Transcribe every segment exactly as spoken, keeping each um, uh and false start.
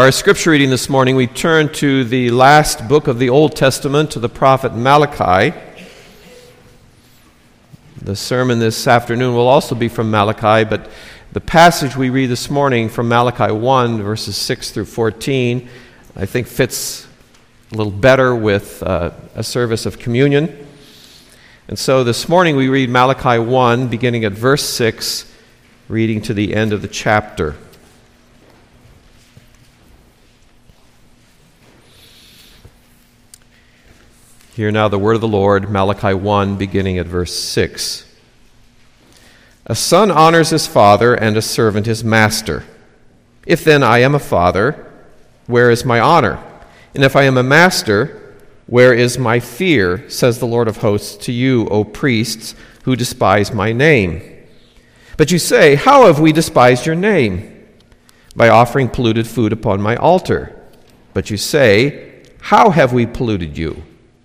our scripture reading this morning, we turn to the last book of the Old Testament, to the prophet Malachi. The sermon this afternoon will also be from Malachi, but the passage we read this morning from Malachi one, verses six through fourteen, I think fits a little better with uh, a service of communion. And so this morning we read Malachi one, beginning at verse six, reading to the end of the chapter. Hear now the word of the Lord, Malachi one, beginning at verse six. A son honors his father, and a servant his master. If then I am a father, where is my honor? And if I am a master, where is my fear, says the Lord of hosts to you, O priests, who despise my name? But you say, how have we despised your name? By offering polluted food upon my altar. But you say, how have we polluted you?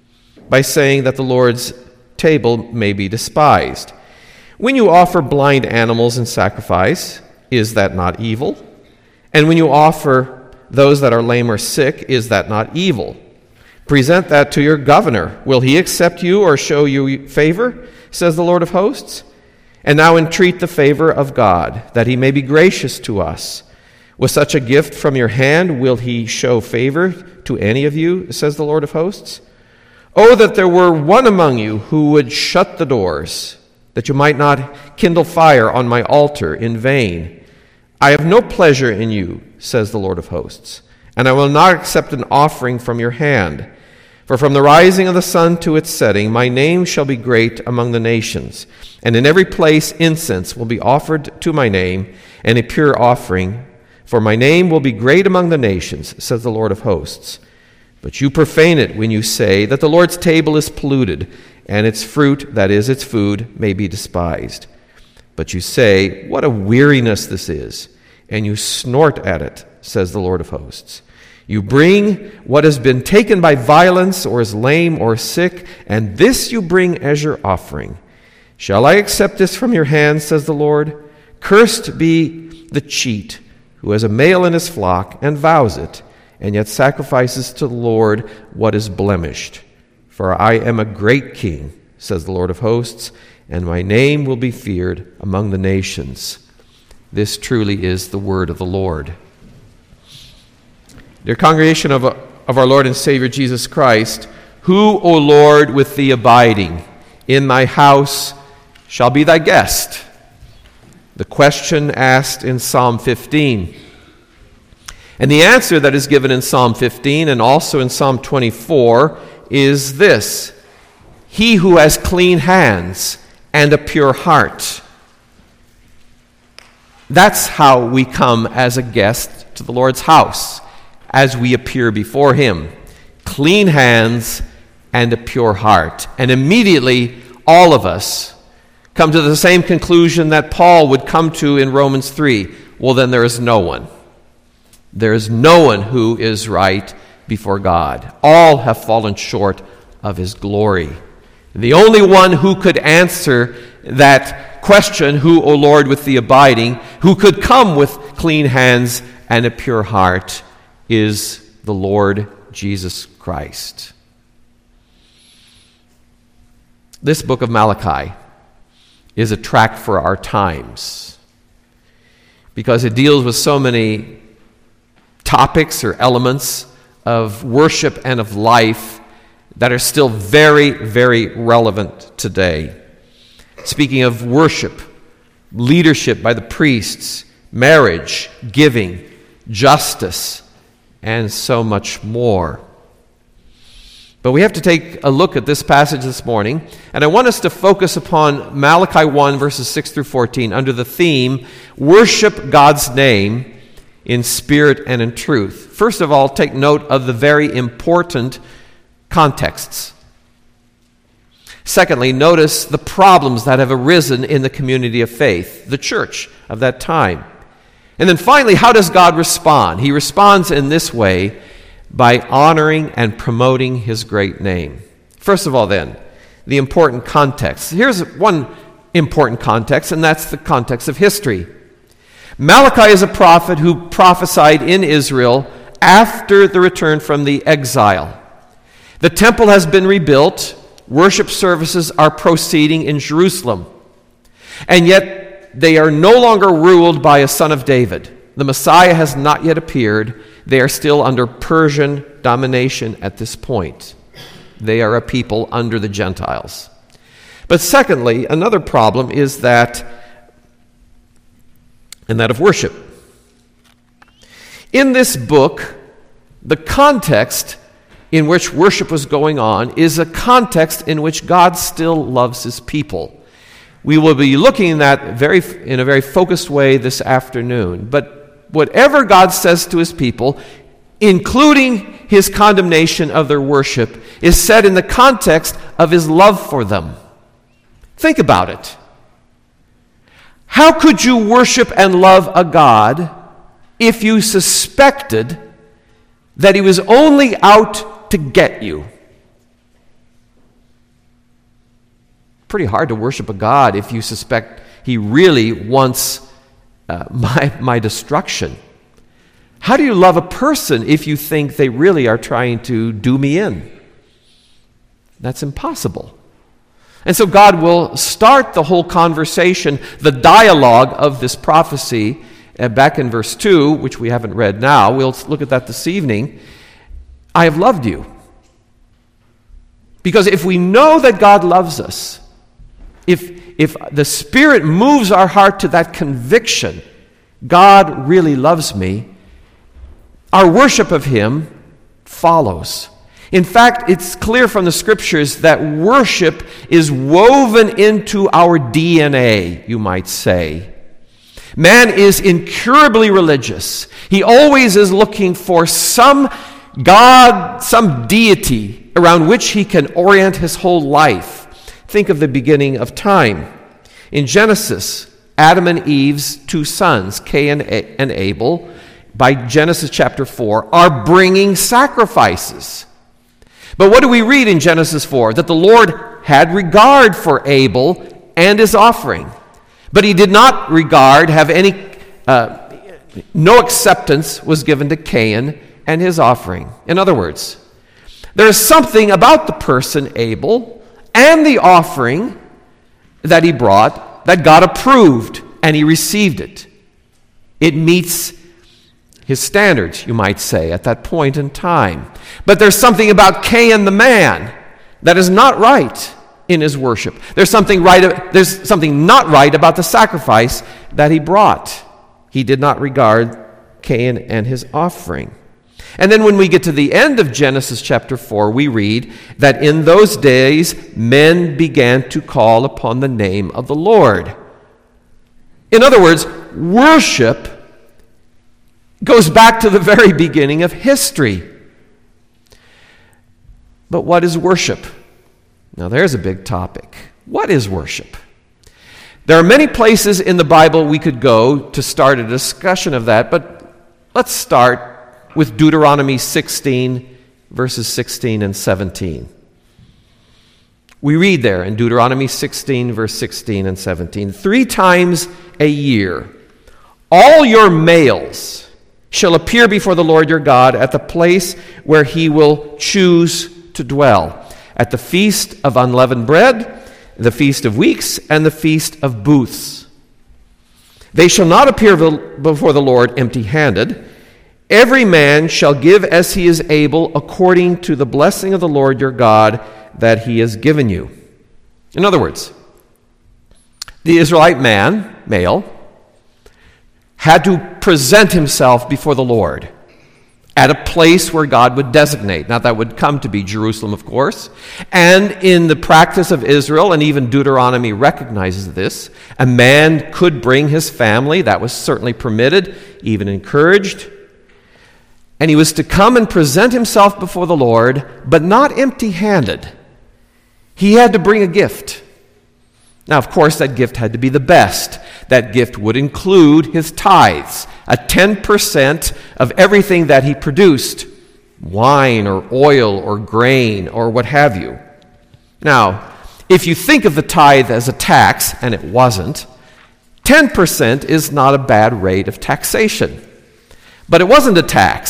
By saying that the Lord's table may be despised. When you offer blind animals in sacrifice, is that not evil? And when you offer those that are lame or sick, is that not evil? Present that to your governor. Will he accept you or show you favor, says the Lord of hosts? And now entreat the favor of God, that he may be gracious to us. With such a gift from your hand, will he show favor to any of you, says the Lord of hosts? Oh, that there were one among you who would shut the doors, that you might not kindle fire on my altar in vain. I have no pleasure in you, says the Lord of hosts, and I will not accept an offering from your hand. For from the rising of the sun to its setting, my name shall be great among the nations, and in every place incense will be offered to my name, and a pure offering. For my name will be great among the nations, says the Lord of hosts. But you profane it when you say that the Lord's table is polluted, and its fruit, that is, its food, may be despised. But you say, what a weariness this is, and you snort at it, says the Lord of hosts. You bring what has been taken by violence, or is lame or sick, and this you bring as your offering. Shall I accept this from your hand, says the Lord? Cursed be the cheat, who has a male in his flock, and vows it, and yet sacrifices to the Lord what is blemished. For I am a great king, says the Lord of hosts, and my name will be feared among the nations. This truly is the word of the Lord. Dear congregation of, of our Lord and Savior Jesus Christ, who, O Lord, with thee abiding in thy house shall be thy guest? The question asked in Psalm fifteen. And the answer that is given in Psalm fifteen and also in Psalm twenty-four is this: he who has clean hands and a pure heart. That's how we come as a guest to the Lord's house, as we appear before him. Clean hands and a pure heart. And immediately, all of us come to the same conclusion that Paul would come to in Romans three. Well, then there is no one. There is no one who is right before God. All have fallen short of his glory. The only one who could answer that question, who, O Lord, with thee abiding, who could come with clean hands and a pure heart, is the Lord Jesus Christ. This book of Malachi is a tract for our times because it deals with so many topics or elements of worship and of life that are still very, very relevant today. Speaking of worship, leadership by the priests, marriage, giving, justice, and so much more. But we have to take a look at this passage this morning, and I want us to focus upon Malachi one, verses six through fourteen, under the theme, Worship God's Name in Spirit and in Truth. First of all, take note of the very important contexts. Secondly, notice the problems that have arisen in the community of faith, the church of that time. And then finally, how does God respond? He responds in this way by honoring and promoting his great name. First of all, then, the important context. Here's one important context, and that's the context of history. Malachi is a prophet who prophesied in Israel after the return from the exile. The temple has been rebuilt. Worship services are proceeding in Jerusalem. And yet they are no longer ruled by a son of David. The Messiah has not yet appeared. They are still under Persian domination at this point. They are a people under the Gentiles. But secondly, another problem is that, and that of worship. In this book, the context in which worship was going on is a context in which God still loves his people. We will be looking at that very in a very focused way this afternoon. But whatever God says to his people, including his condemnation of their worship, is said in the context of his love for them. Think about it. How could you worship and love a God if you suspected that he was only out to get you? Pretty hard to worship a God if you suspect he really wants uh, my, my destruction. How do you love a person if you think they really are trying to do me in? That's impossible. And so God will start the whole conversation, the dialogue of this prophecy, uh, back in verse two, which we haven't read now. We'll look at that this evening. I have loved you. Because if we know that God loves us, if, if the Spirit moves our heart to that conviction, God really loves me, our worship of him follows. In fact, it's clear from the Scriptures that worship is woven into our D N A, you might say. Man is incurably religious. He always is looking for some God, some deity around which he can orient his whole life. Think of the beginning of time. In Genesis, Adam and Eve's two sons, Cain and Abel, by Genesis chapter four, are bringing sacrifices. But what do we read in Genesis four? That the Lord had regard for Abel and his offering. But he did not regard, have any, uh, no acceptance was given to Cain and his offering. In other words, there is something about the person Abel and the offering that he brought that God approved, and he received it. It meets his standards, you might say, at that point in time. But there's something about Cain the man that is not right in his worship. There's something right. There's something not right about the sacrifice that he brought. He did not regard Cain and his offering. And then when we get to the end of Genesis chapter four, we read that in those days men began to call upon the name of the Lord. In other words, worship goes back to the very beginning of history. But what is worship? Now there's a big topic. What is worship? There are many places in the Bible we could go to start a discussion of that, but let's start with Deuteronomy sixteen, verses sixteen and seventeen. We read there in Deuteronomy sixteen, verse sixteen and seventeen, three times a year, all your males shall appear before the Lord your God at the place where he will choose to dwell, at the feast of unleavened bread, the feast of weeks, and the feast of booths. They shall not appear before the Lord empty-handed. Every man shall give as he is able, according to the blessing of the Lord your God that he has given you. In other words, the Israelite man, male, had to present himself before the Lord at a place where God would designate. Now, that would come to be Jerusalem, of course. And in the practice of Israel, and even Deuteronomy recognizes this, a man could bring his family. That was certainly permitted, even encouraged. And he was to come and present himself before the Lord, but not empty-handed. He had to bring a gift. Now, of course, that gift had to be the best. That gift would include his tithes, a ten percent of everything that he produced, wine or oil or grain or what have you. Now, if you think of the tithe as a tax, and it wasn't, ten percent is not a bad rate of taxation. But it wasn't a tax.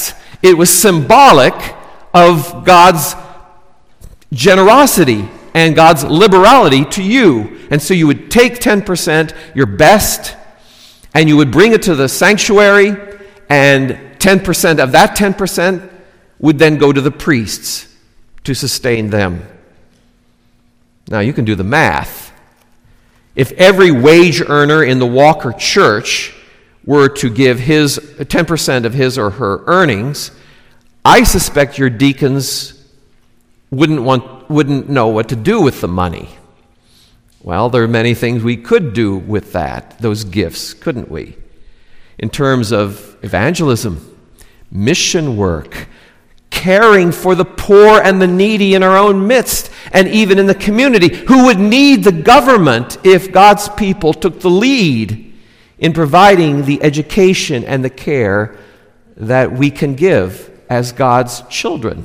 It was symbolic of God's generosity and God's liberality to you. And so you would take ten percent, your best, and you would bring it to the sanctuary, and ten percent of that ten percent would then go to the priests to sustain them. Now you can do the math. If every wage earner in the Walker Church were to give his ten percent of his or her earnings, I suspect your deacons wouldn't want wouldn't know what to do with the money. Well, there are many things we could do with that, those gifts, couldn't we? In terms of evangelism, mission work, caring for the poor and the needy in our own midst, and even in the community, who would need the government if God's people took the lead in providing the education and the care that we can give as God's children.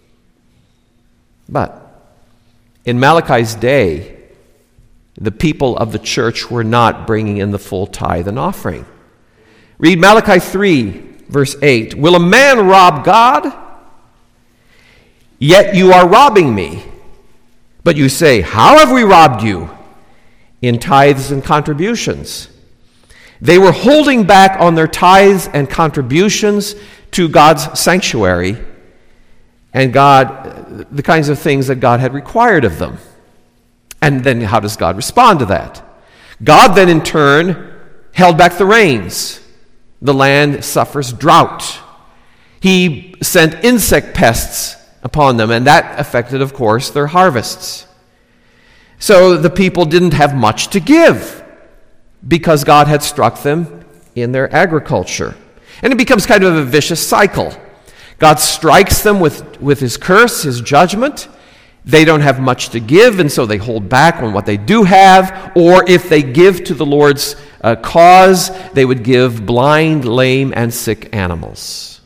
But in Malachi's day, the people of the church were not bringing in the full tithe and offering. Read Malachi three, verse eight. Will a man rob God? Yet you are robbing me. But you say, how have we robbed you? In tithes and contributions. They were holding back on their tithes and contributions to God's sanctuary and God, the kinds of things that God had required of them. And then how does God respond to that? God then in turn held back the rains. The land suffers drought. He sent insect pests upon them, and that affected, of course, their harvests. So the people didn't have much to give because God had struck them in their agriculture. And it becomes kind of a vicious cycle. God strikes them with, with his curse, his judgment. They don't have much to give, and so they hold back on what they do have. Or if they give to the Lord's uh, cause, they would give blind, lame, and sick animals.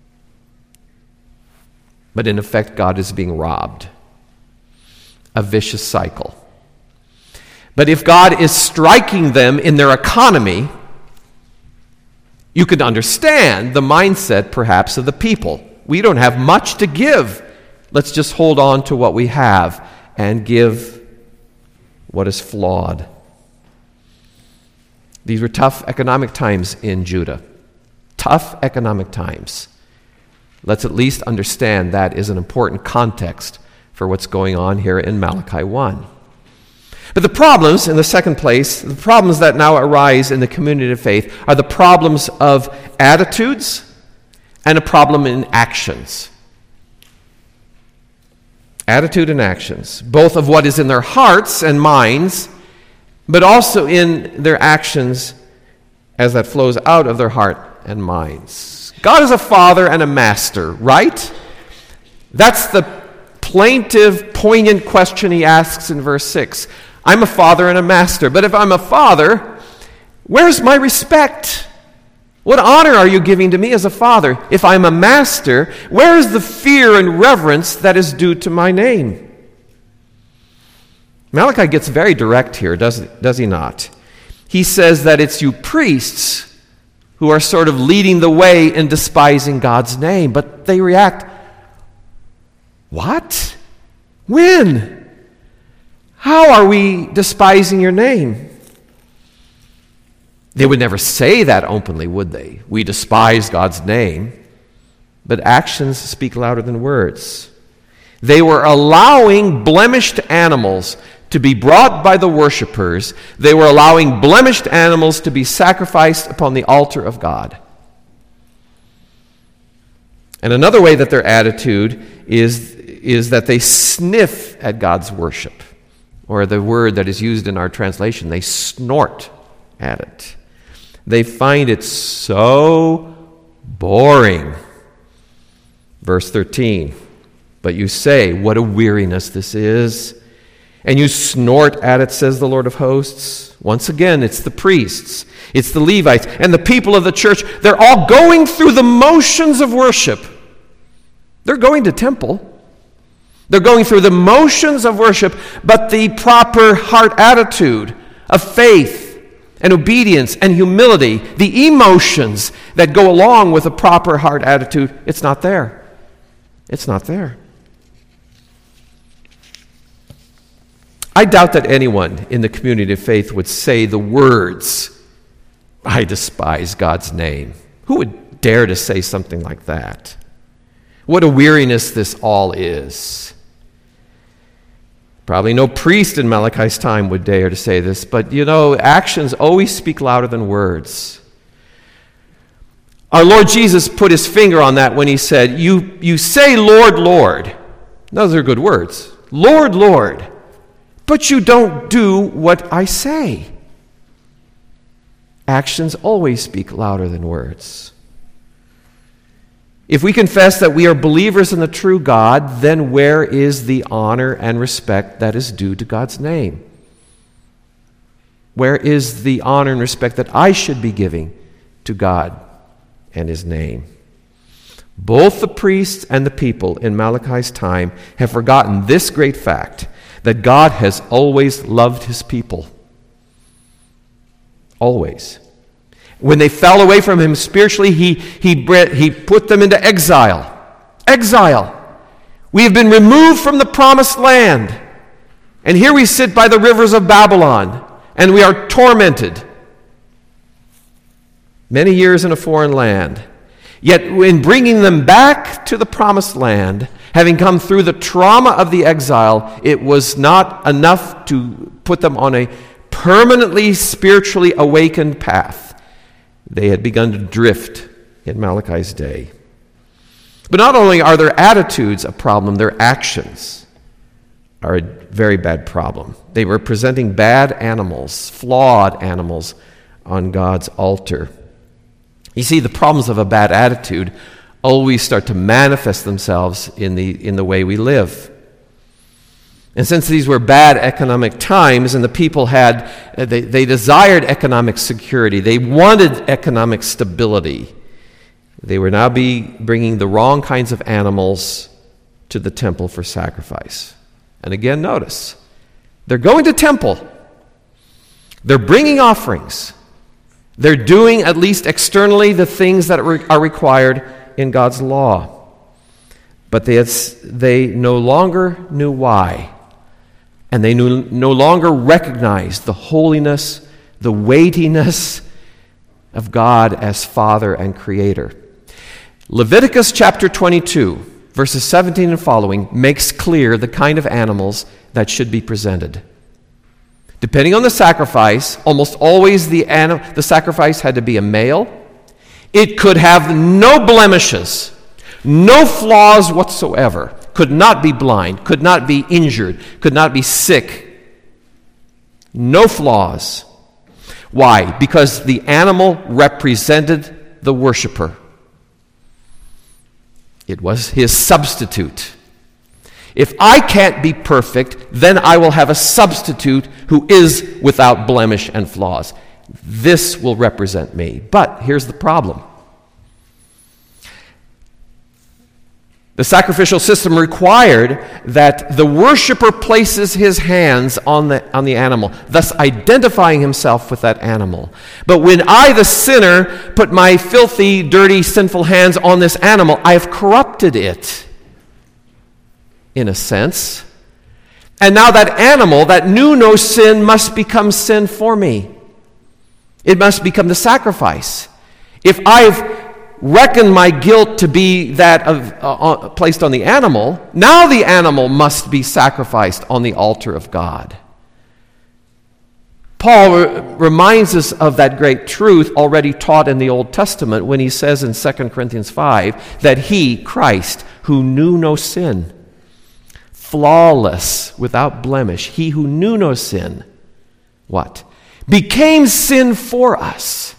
But in effect, God is being robbed. A vicious cycle. But if God is striking them in their economy, you could understand the mindset, perhaps, of the people. We don't have much to give. Let's just hold on to what we have and give what is flawed. These were tough economic times in Judah. Tough economic times. Let's at least understand that is an important context for what's going on here in Malachi one. But the problems, in the second place, the problems that now arise in the community of faith are the problems of attitudes and a problem in actions. Attitude and actions, both of what is in their hearts and minds, but also in their actions as that flows out of their heart and minds. God is a father and a master, right? That's the plaintive, poignant question he asks in verse six. I'm a father and a master, but if I'm a father, where's my respect? What honor are you giving to me as a father? If I'm a master, where is the fear and reverence that is due to my name? Malachi gets very direct here, does, does he not? He says that it's you priests who are sort of leading the way in despising God's name, but they react, what? When? How are we despising your name? They would never say that openly, would they? We despise God's name. But actions speak louder than words. They were allowing blemished animals to be brought by the worshipers. They were allowing blemished animals to be sacrificed upon the altar of God. And another way that their attitude is, is that they sniff at God's worship. Or the word that is used in our translation, they snort at it. They find it so boring. Verse thirteen, but you say, what a weariness this is. And you snort at it, says the Lord of hosts. Once again, it's the priests, it's the Levites, and the people of the church. They're all going through the motions of worship. They're going to temple. They're going through the motions of worship, but the proper heart attitude of faith and obedience and humility, the emotions that go along with a proper heart attitude, it's not there. It's not there. I doubt that anyone in the community of faith would say the words, "I despise God's name." Who would dare to say something like that? What a weariness this all is. Probably no priest in Malachi's time would dare to say this, but you know, actions always speak louder than words. Our Lord Jesus put his finger on that when he said, you, you say, "Lord, Lord." Those are good words. "Lord, Lord," but you don't do what I say. Actions always speak louder than words. If we confess that we are believers in the true God, then where is the honor and respect that is due to God's name? Where is the honor and respect that I should be giving to God and his name? Both the priests and the people in Malachi's time have forgotten this great fact, that God has always loved his people. Always. When they fell away from him spiritually, he, he, he put them into exile. Exile. We have been removed from the promised land. And here we sit by the rivers of Babylon, and we are tormented. Many years in a foreign land. Yet in bringing them back to the promised land, having come through the trauma of the exile, it was not enough to put them on a permanently spiritually awakened path. They had begun to drift in Malachi's day. But not only are their attitudes a problem, their actions are a very bad problem. They were presenting bad animals, flawed animals, on God's altar. You see, the problems of a bad attitude always start to manifest themselves in the, in the way we live. And since these were bad economic times and the people had, they, they desired economic security, they wanted economic stability, they were now be bringing the wrong kinds of animals to the temple for sacrifice. And again, notice, they're going to temple. They're bringing offerings. They're doing, at least externally, the things that are required in God's law. But they, had, they no longer knew why. And they knew, no longer recognized the holiness, the weightiness of God as Father and Creator. Leviticus chapter twenty-two, verses seventeen and following, makes clear the kind of animals that should be presented. Depending on the sacrifice, almost always the, anim- the sacrifice had to be a male. It could have no blemishes, no flaws whatsoever. Could not be blind, could not be injured, could not be sick. No flaws. Why? Because the animal represented the worshiper. It was his substitute. If I can't be perfect, then I will have a substitute who is without blemish and flaws. This will represent me. But here's the problem. The sacrificial system required that the worshiper places his hands on the, on the animal, thus identifying himself with that animal. But when I, the sinner, put my filthy, dirty, sinful hands on this animal, I have corrupted it, in a sense. And now that animal that knew no sin must become sin for me. It must become the sacrifice. If I've reckon my guilt to be that of uh, placed on the animal, now the animal must be sacrificed on the altar of God. Paul re- reminds us of that great truth already taught in the Old Testament when he says in Second Corinthians five that he, Christ, who knew no sin, flawless, without blemish, he who knew no sin, what? Became sin for us.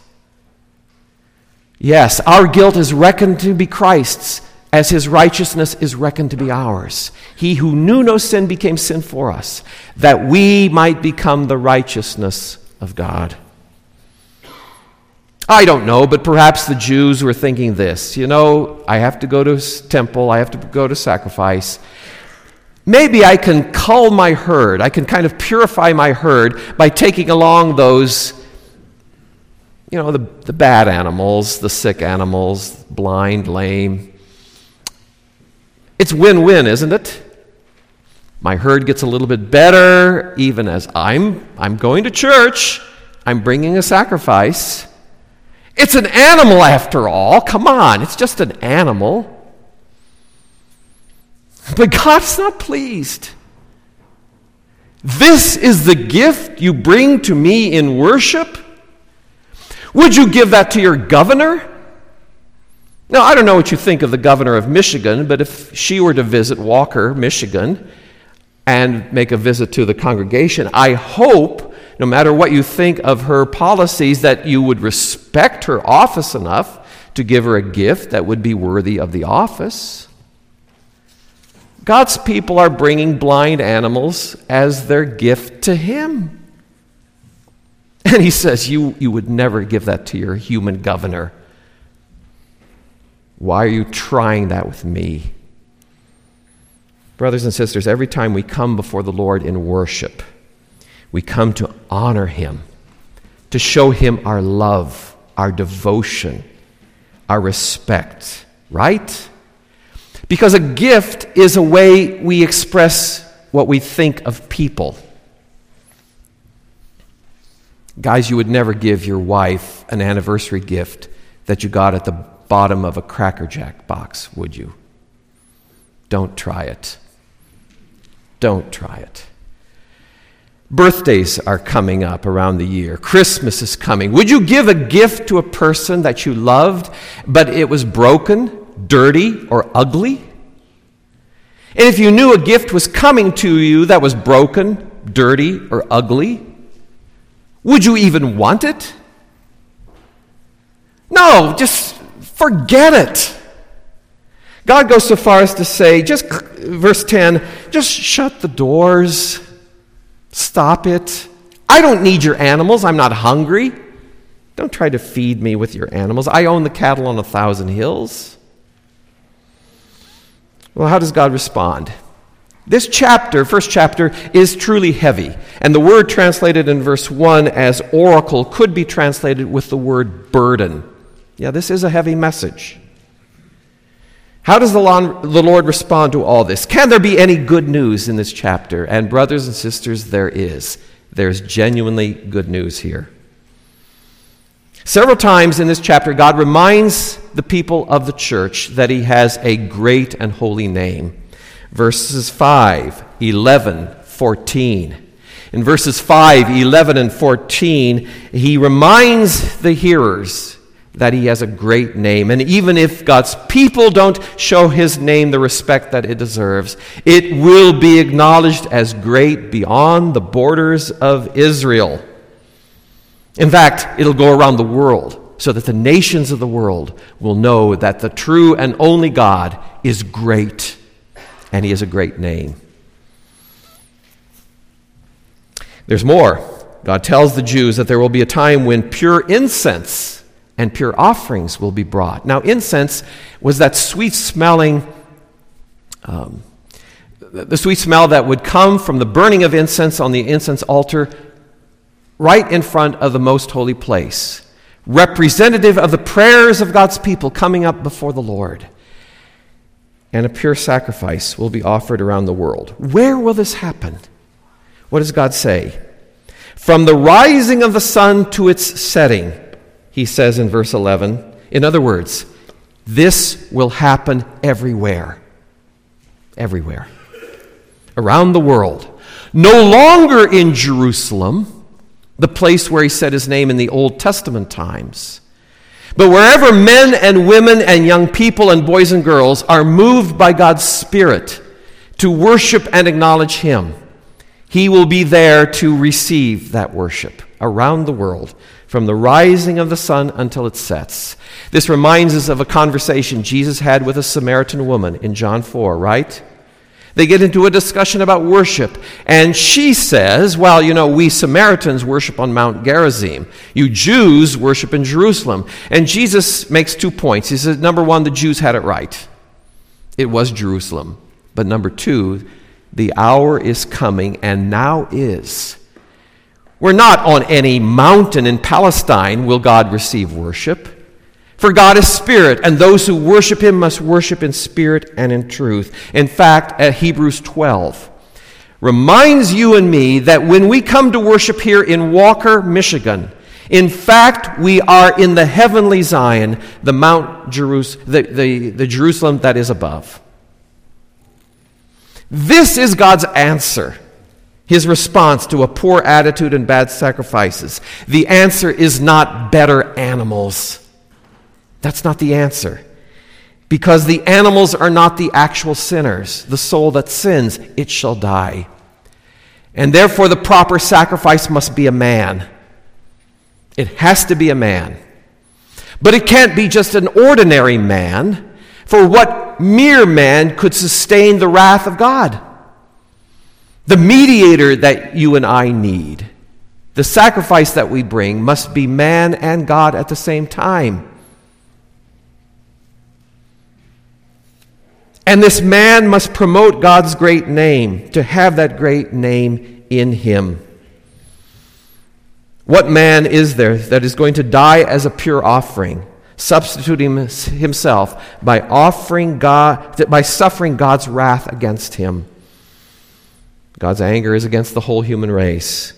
Yes, our guilt is reckoned to be Christ's, as his righteousness is reckoned to be ours. He who knew no sin became sin for us, that we might become the righteousness of God. I don't know, but perhaps the Jews were thinking this. You know, I have to go to temple, I have to go to sacrifice. Maybe I can cull my herd. I can kind of purify my herd by taking along those You know, the, the bad animals, the sick animals, blind, lame. It's win-win, isn't it? My herd gets a little bit better, even as I'm, I'm going to church. I'm bringing a sacrifice. It's an animal after all. Come on, it's just an animal. But God's not pleased. This is the gift you bring to me in worship? Would you give that to your governor? Now, I don't know what you think of the governor of Michigan, but if she were to visit Walker, Michigan, and make a visit to the congregation, I hope, no matter what you think of her policies, that you would respect her office enough to give her a gift that would be worthy of the office. God's people are bringing blind animals as their gift to Him. And He says, you, you would never give that to your human governor. Why are you trying that with me? Brothers and sisters, every time we come before the Lord in worship, we come to honor Him, to show Him our love, our devotion, our respect, right? Because a gift is a way we express what we think of people. Guys, you would never give your wife an anniversary gift that you got at the bottom of a Cracker Jack box, would you? Don't try it. Don't try it. Birthdays are coming up around the year. Christmas is coming. Would you give a gift to a person that you loved, but it was broken, dirty, or ugly? And if you knew a gift was coming to you that was broken, dirty, or ugly, would you even want it? No, just forget it. God goes so far as to say, just verse ten, just shut the doors. Stop it. I don't need your animals. I'm not hungry. Don't try to feed me with your animals. I own the cattle on a thousand hills. Well, how does God respond? This chapter, first chapter, is truly heavy. And the word translated in verse one as oracle could be translated with the word burden. Yeah, this is a heavy message. How does the Lord respond to all this? Can there be any good news in this chapter? And brothers and sisters, there is. There's genuinely good news here. Several times in this chapter, God reminds the people of the church that He has a great and holy name. Verses five, eleven, fourteen. In verses five, eleven, and fourteen, He reminds the hearers that He has a great name. And even if God's people don't show His name the respect that it deserves, it will be acknowledged as great beyond the borders of Israel. In fact, it'll go around the world so that the nations of the world will know that the true and only God is great, and He has a great name. There's more. God tells the Jews that there will be a time when pure incense and pure offerings will be brought. Now, incense was that sweet-smelling, um, the sweet smell that would come from the burning of incense on the incense altar right in front of the most holy place, representative of the prayers of God's people coming up before the Lord. And a pure sacrifice will be offered around the world. Where will this happen? What does God say? From the rising of the sun to its setting, He says in verse eleven. In other words, this will happen everywhere. Everywhere. Around the world. No longer in Jerusalem, the place where He set His name in the Old Testament times, but wherever men and women and young people and boys and girls are moved by God's Spirit to worship and acknowledge Him, He will be there to receive that worship around the world, from the rising of the sun until it sets. This reminds us of a conversation Jesus had with a Samaritan woman in John four, right? They get into a discussion about worship, and she says, well, you know, we Samaritans worship on Mount Gerizim. You Jews worship in Jerusalem. And Jesus makes two points. He says, number one, the Jews had it right. It was Jerusalem. But number two, the hour is coming, and now is, where not on any mountain in Palestine will God receive worship. For God is spirit, and those who worship him must worship in spirit and in truth. In fact, at Hebrews twelve, reminds you and me that when we come to worship here in Walker, Michigan, in fact, we are in the heavenly Zion, the Mount Jerus- the, the, the Jerusalem that is above. This is God's answer, his response to a poor attitude and bad sacrifices. The answer is not better animals. That's not the answer. Because the animals are not the actual sinners. The soul that sins, it shall die. And therefore the proper sacrifice must be a man. It has to be a man. But it can't be just an ordinary man, for what mere man could sustain the wrath of God? The mediator that you and I need, the sacrifice that we bring, must be man and God at the same time. And this man must promote God's great name, to have that great name in him. What man is there that is going to die as a pure offering, substituting himself by offering God, by suffering God's wrath against him? God's anger is against the whole human race.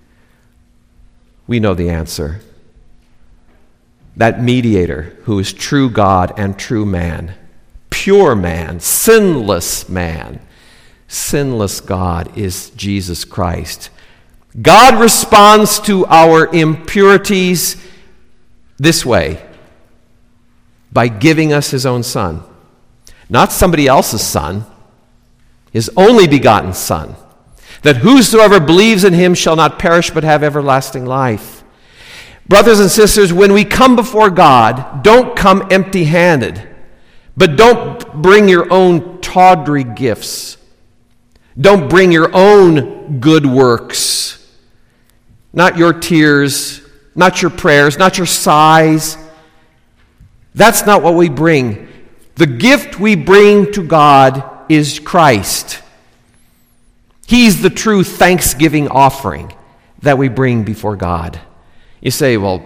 We know the answer. That mediator who is true God and true man, pure man, sinless man, sinless God is Jesus Christ. God responds to our impurities this way, by giving us his own Son. Not somebody else's Son, his only begotten Son, that whosoever believes in him shall not perish but have everlasting life. Brothers and sisters, when we come before God, don't come empty-handed, but don't bring your own tawdry gifts. Don't bring your own good works. Not your tears, not your prayers, not your sighs. That's not what we bring. The gift we bring to God is Christ. He's the true thanksgiving offering that we bring before God. You say, well,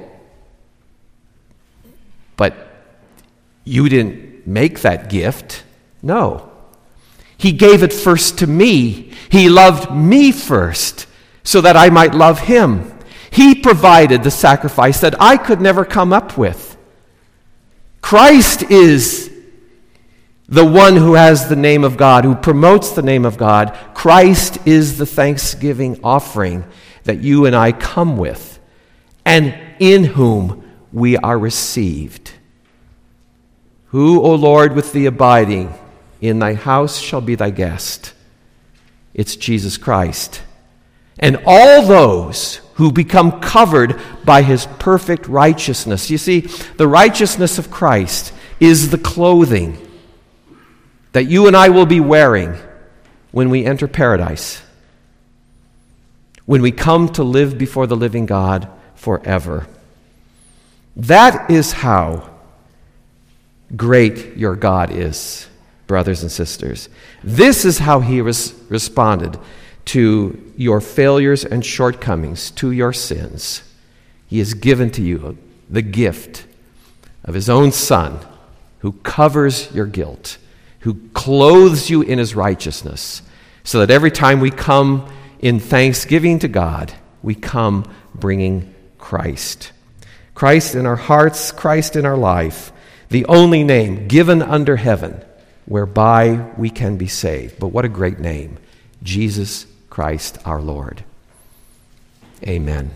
but you didn't make that gift. No. He gave it first to me. He loved me first so that I might love him. He provided the sacrifice that I could never come up with. Christ is the one who has the name of God, who promotes the name of God. Christ is the thanksgiving offering that you and I come with, and in whom we are received. Who, O Lord, with thee abiding in thy house shall be thy guest? It's Jesus Christ. And all those who become covered by his perfect righteousness. You see, the righteousness of Christ is the clothing that you and I will be wearing when we enter paradise, when we come to live before the living God forever. That is how great your God is, brothers and sisters. This is how he res- responded to your failures and shortcomings, to your sins. He has given to you the gift of his own Son, who covers your guilt, who clothes you in his righteousness, so that every time we come in thanksgiving to God, we come bringing Christ. Christ in our hearts, Christ in our life, the only name given under heaven whereby we can be saved. But what a great name, Jesus Christ our Lord. Amen.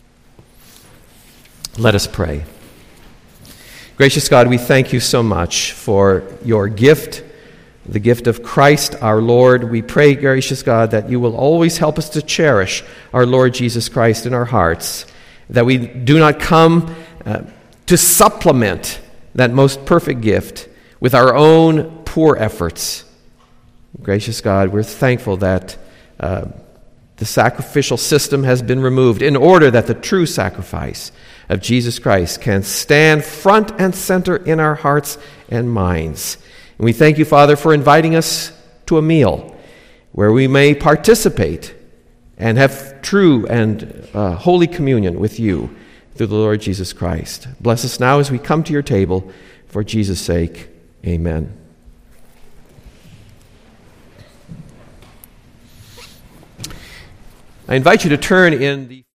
Let us pray. Gracious God, we thank you so much for your gift, the gift of Christ our Lord. We pray, gracious God, that you will always help us to cherish our Lord Jesus Christ in our hearts, that we do not come uh, to supplement that most perfect gift with our own poor efforts. Gracious God, we're thankful that uh, the sacrificial system has been removed in order that the true sacrifice of Jesus Christ can stand front and center in our hearts and minds. And we thank you, Father, for inviting us to a meal where we may participate and have true and uh, holy communion with you through the Lord Jesus Christ. Bless us now as we come to your table. For Jesus' sake, amen. I invite you to turn in the